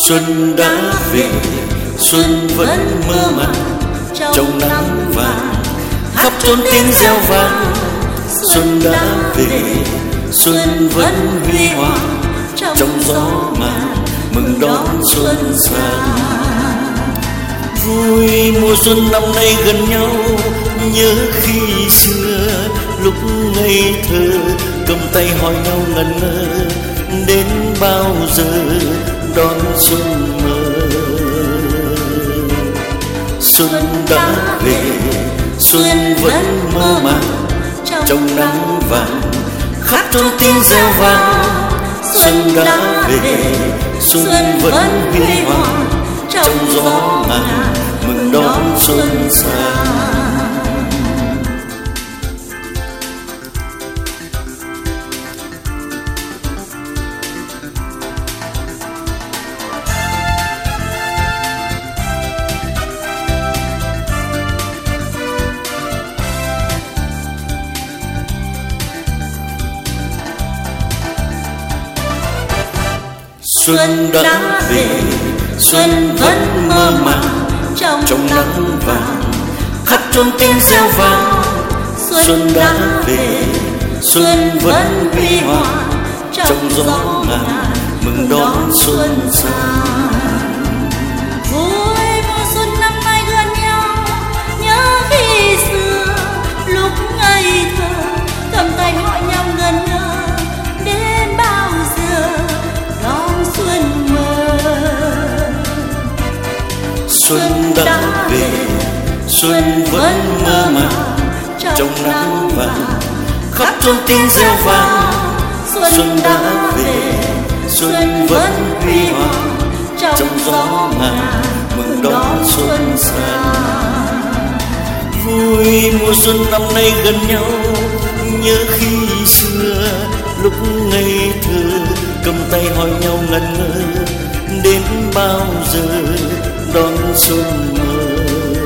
Xuân đã về, xuân vẫn mơ màng trong nắng vàng, khắp chốn tiếng reo vang. Xuân đã về, xuân vẫn huy hoàng trong gió màn, mừng đón xuân sang. Vui mùa xuân năm nay gần nhau, nhớ khi xưa lúc ngây thơ, cầm tay hỏi nhau ngẩn ngơ, đến bao giờ đón xuân mơ. Xuân đã về, xuân vẫn mơ màng trong nắng vàng, khắp chốn tiếng reo vang. Xuân đã về, xuân vẫn huy hoàng trong gió màn, mừng đón xuân sang. Xuân đã về, xuân vẫn mơ màng trong nắng vàng, khắp chốn tiếng reo vang. Xuân đã về, xuân vẫn huy hoàng trong gió ngàn, mừng đón xuân sang. Vui mùa xuân năm nay gần nhau, nhớ khi xưa lúc ngây thơ, cầm tay hỏi nhau ngẩn ngơ, đến bao giờ đón xuân mơ. Xuân đã về, xuân vẫn mơ màng trong nắng vàng, khắp chốn tiếng reo vang. Xuân đã về, xuân vẫn huy hoàng trong gió ngàn, mừng đón xuân sang. Vui mùa xuân năm nay gần nhau, nhớ khi xưa lúc ngây thơ, cầm tay hỏi nhau ngẩn ngơ, đến bao giờ đón xuân mơ.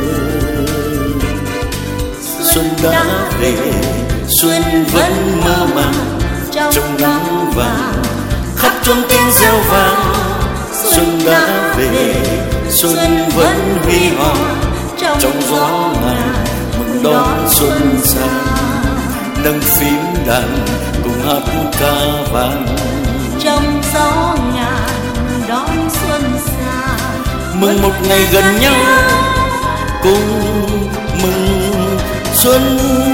Xuân đã về, xuân vẫn mơ màng trong nắng vàng, khắp chốn tiếng reo vang. Xuân đã về, xuân vẫn huy hoàng trong gió ngàn, mừng đón xuân sang. Nâng phím đàn cùng hát ca vang, trong gió ngàn đón xuân sang. mừng một ngày gần nhau, cùng mừng xuân